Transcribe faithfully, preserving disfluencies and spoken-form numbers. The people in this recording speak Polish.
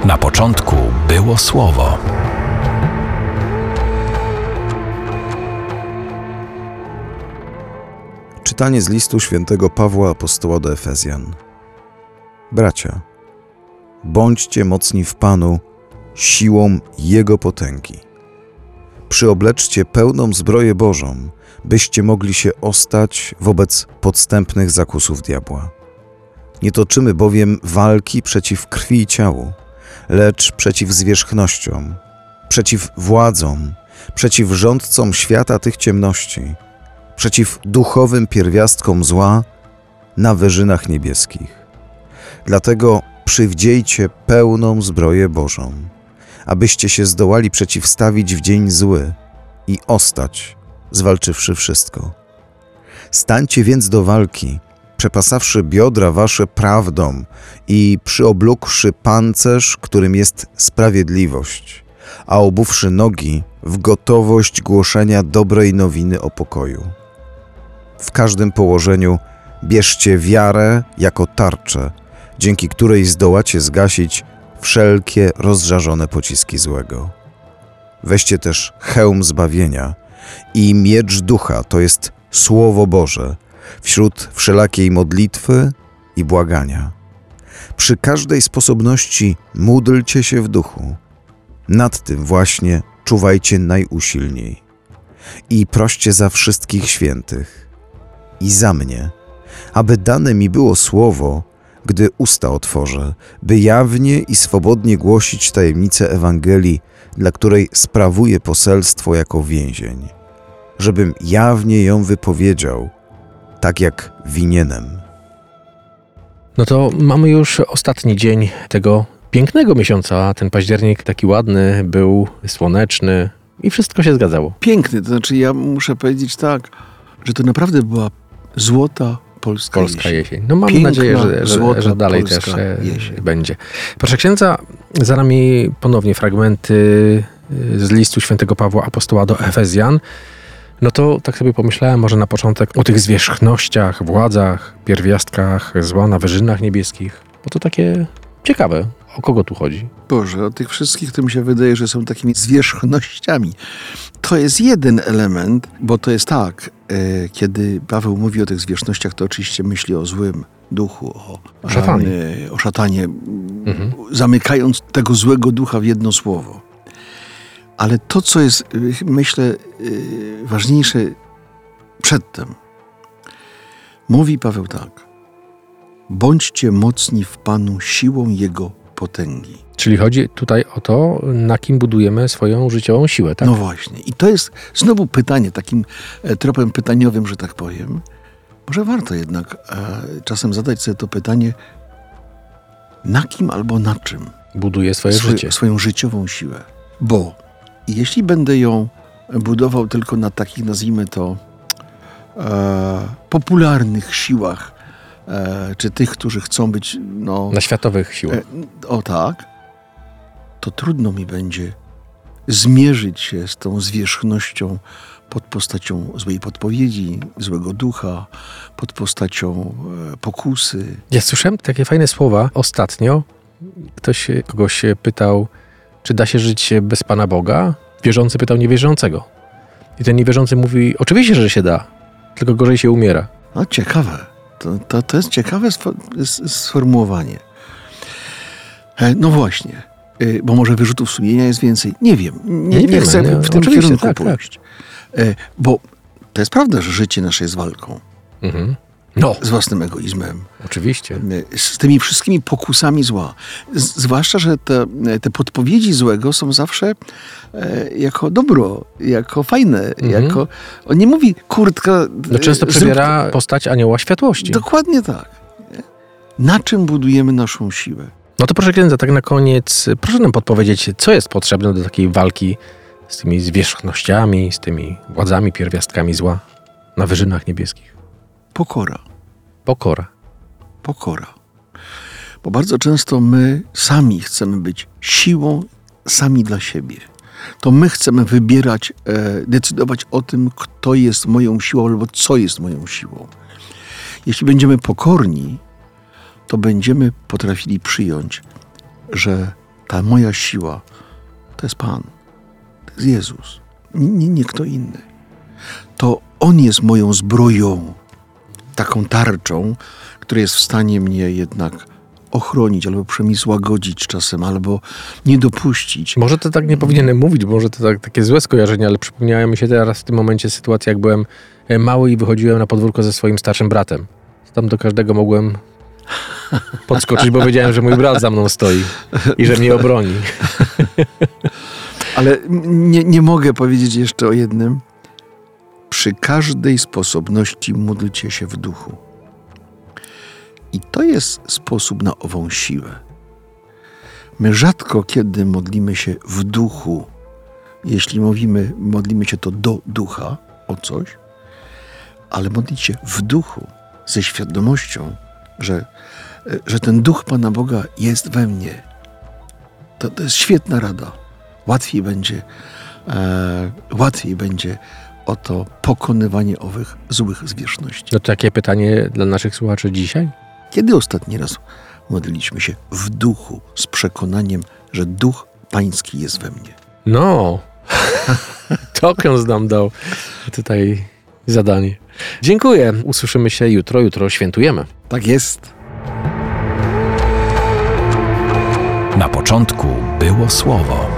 Na początku było Słowo. Czytanie z listu świętego Pawła Apostoła do Efezjan. Bracia, bądźcie mocni w Panu siłą Jego potęgi. Przyobleczcie pełną zbroję Bożą, byście mogli się ostać wobec podstępnych zakusów diabła. Nie toczymy bowiem walki przeciw krwi i ciału, lecz przeciw zwierzchnościom, przeciw władzom, przeciw rządcom świata tych ciemności, przeciw duchowym pierwiastkom zła na wyżynach niebieskich. Dlatego przywdziejcie pełną zbroję Bożą, abyście się zdołali przeciwstawić w dzień zły i ostać, zwalczywszy wszystko. Stańcie więc do walki, przepasawszy biodra wasze prawdą i przyoblókłszy pancerz, którym jest sprawiedliwość, a obuwszy nogi w gotowość głoszenia dobrej nowiny o pokoju. W każdym położeniu bierzcie wiarę jako tarczę, dzięki której zdołacie zgasić wszelkie rozżarzone pociski złego. Weźcie też hełm zbawienia i miecz ducha, to jest Słowo Boże, wśród wszelakiej modlitwy i błagania. Przy każdej sposobności módlcie się w duchu. Nad tym właśnie czuwajcie najusilniej. I proście za wszystkich świętych i za mnie, aby dane mi było słowo, gdy usta otworzę, by jawnie i swobodnie głosić tajemnicę Ewangelii, dla której sprawuję poselstwo jako więzień, żebym jawnie ją wypowiedział, tak jak winienem. No to mamy już ostatni dzień tego pięknego miesiąca. Ten październik taki ładny, był słoneczny i wszystko się zgadzało. Piękny, to znaczy ja muszę powiedzieć tak, że to naprawdę była złota polska, polska jesień. jesień. No mam Piękna, nadzieję, że, że, że dalej też jesień będzie. Proszę księdza, za nami ponownie fragmenty z listu świętego Pawła Apostoła do Efezjan. No to tak sobie pomyślałem może na początek o tych zwierzchnościach, władzach, pierwiastkach zła na wyżynach niebieskich. Bo to takie ciekawe. O kogo tu chodzi? Boże, o tych wszystkich to mi się wydaje, że są takimi zwierzchnościami. To jest jeden element, bo to jest tak, e, kiedy Paweł mówi o tych zwierzchnościach, to oczywiście myśli o złym duchu, o, o szatanie, e, o szatanie mhm. zamykając tego złego ducha w jedno słowo. Ale to, co jest, myślę, ważniejsze przedtem, mówi Paweł tak: bądźcie mocni w Panu siłą Jego potęgi. Czyli chodzi tutaj o to, na kim budujemy swoją życiową siłę, tak? No właśnie. I to jest znowu pytanie, takim tropem pytaniowym, że tak powiem. Może warto jednak e, czasem zadać sobie to pytanie, na kim albo na czym buduję swoje Swy, życie. swoją życiową siłę. Bo jeśli będę ją budował tylko na takich, nazwijmy to, e, popularnych siłach, e, czy tych, którzy chcą być... No, na światowych siłach. E, o tak, to trudno mi będzie zmierzyć się z tą zwierzchnością pod postacią złej podpowiedzi, złego ducha, pod postacią e, pokusy. Ja słyszałem takie fajne słowa ostatnio. Ktoś kogoś pytał, czy da się żyć bez Pana Boga? Wierzący pytał niewierzącego. I ten niewierzący mówi, oczywiście, że się da, tylko gorzej się umiera. No ciekawe. To, to, to jest ciekawe sformułowanie. E, no właśnie. E, bo może wyrzutów sumienia jest więcej. Nie wiem. Nie, nie, nie chcę nie, w tym kierunku tak, pójść. Tak. E, bo to jest prawda, że życie nasze jest walką. Mhm. No. Z własnym egoizmem. Oczywiście. Z tymi wszystkimi pokusami zła. Z, zwłaszcza, że te, te podpowiedzi złego są zawsze e, jako dobro, jako fajne, mhm. jako... On nie mówi kurtka... No często przybiera zrób... postać anioła światłości. Dokładnie tak. Na czym budujemy naszą siłę? No to proszę księdza, tak na koniec, proszę nam podpowiedzieć, co jest potrzebne do takiej walki z tymi zwierzchnościami, z tymi władzami, pierwiastkami zła na wyżynach niebieskich. Pokora. Pokora. Pokora. Bo bardzo często my sami chcemy być siłą sami dla siebie. To my chcemy wybierać, e, decydować o tym, kto jest moją siłą albo co jest moją siłą. Jeśli będziemy pokorni, to będziemy potrafili przyjąć, że ta moja siła to jest Pan, to jest Jezus, nie, nie, nie kto inny. To On jest moją zbroją, taką tarczą, która jest w stanie mnie jednak ochronić, albo przynajmniej złagodzić czasem, albo nie dopuścić. Może to tak nie powinienem mówić, bo może to tak, takie złe skojarzenie, ale przypomniała mi się teraz w tym momencie sytuacja, jak byłem mały i wychodziłem na podwórko ze swoim starszym bratem. Tam do każdego mogłem podskoczyć, bo wiedziałem, że mój brat za mną stoi i że mnie obroni. Ale nie, nie mogę powiedzieć jeszcze o jednym. Przy każdej sposobności módlcie się w duchu. I to jest sposób na ową siłę. My rzadko kiedy modlimy się w duchu. Jeśli mówimy, modlimy się to do ducha, o coś, ale modlić się w duchu, ze świadomością, że, że ten duch Pana Boga jest we mnie. To, to jest świetna rada. Łatwiej będzie, e, łatwiej będzie o to pokonywanie owych złych zwierzchności. No to takie pytanie dla naszych słuchaczy dzisiaj? Kiedy ostatni raz modliliśmy się w duchu z przekonaniem, że duch Pański jest we mnie? No, to ksiądz nam dał tutaj zadanie. Dziękuję. Usłyszymy się jutro. Jutro świętujemy. Tak jest. Na początku było Słowo.